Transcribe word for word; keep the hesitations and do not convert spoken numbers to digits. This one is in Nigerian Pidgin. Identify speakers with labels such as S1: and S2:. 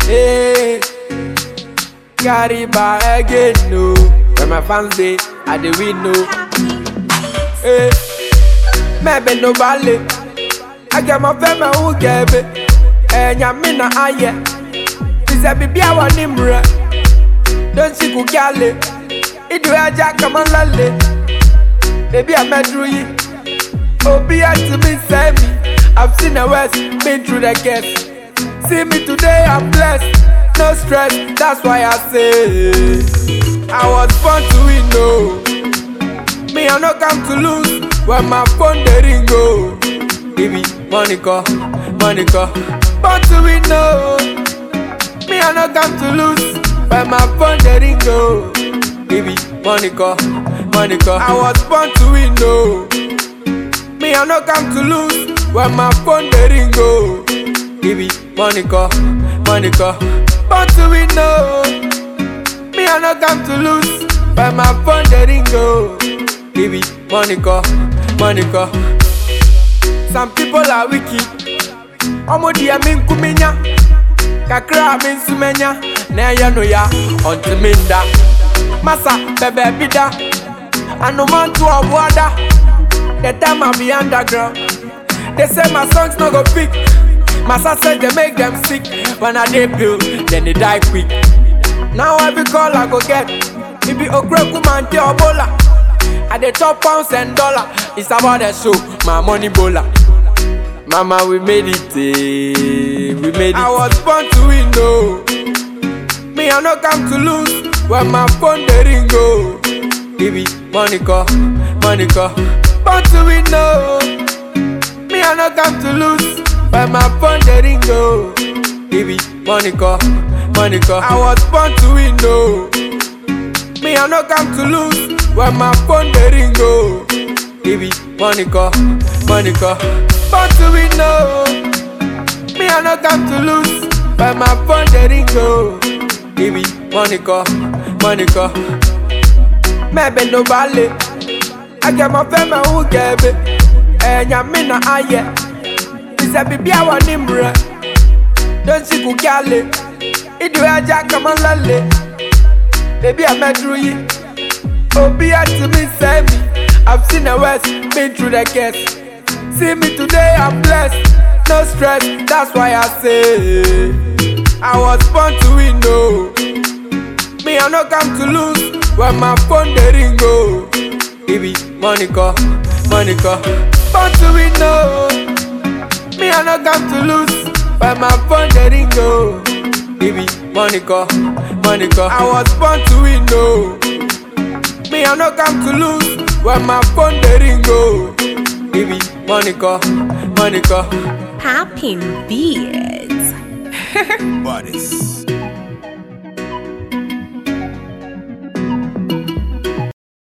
S1: Hey, carry by again, no. When my fans say, I dey win, no. Hey, maybe no ballet. I get my family who gave it. And Yamina Aye. This a baby, I want him. Don't see who can it. It do a jack, come on, lolly. Baby, I met through you. Oh, be out to me, say me. I've seen the West, been through the guests. See me today, I'm blessed. No stress, that's why I say I was born to win, no. Me, I no come to lose. When my phone they ring, go. Baby, Monica, Monica. Born to win, no. Me, I no come to lose. When my phone they ring, go. Baby, Monica, Monica. I was born to win, no. Me, I no come to lose. When my phone they ring, go. Baby, Monica, Monica. Born to win, no. Me, I no come to lose. When my phone they ring, go. Baby, Monica, Monica. Some people are wicked. Omo dia min kumenya. Kakra min sumenya. Na ya no ya onto minda. Masa bebe bida. Ano man to a water. The time I be underground. They say my songs no go pick. Massa said they make them sick. When I debut, then they die quick. Now every call I go get. It be Okreku man te obola. At the top pounds and dollar. It's about the show, my money bowler. Mama, we made it, eh. We made it. I was born to win, no. Me, I no come to lose. When my phone they ring, go. Baby, Monica, Monica. Born to win, no. Me, I no come to lose. When my phone they ring, go. Baby, Monica, Monica. I was born to win, no. Me, I no come to lose. When my phone they ring, go. Baby, Monica, Monica. Born to win, no. Me, I no come to lose. When my phone they ring, go. Baby, Monica, Monica. Maybe no ballet. I get my family who gave it. And Yamina Aye. This a baby, I want him. Don't see who can it. It do a jack, come on, lolly. Baby, I met through you. Oh, be out to me, say me. I've seen the West, been through the guests. See me today, I'm blessed. No stress, that's why I say I was born to win, no. Me, I no come to lose. When my phone they ring, go. Baby, Monica, Monica. Born to win, no. Me, I no come to lose. When my phone they ring, go. Baby, Monica, Monica. I was born to win, no. Me, I no come to lose. When my phone they ring, go. Baby, Monica, Monica.
S2: Happy Beats.
S3: Bodies.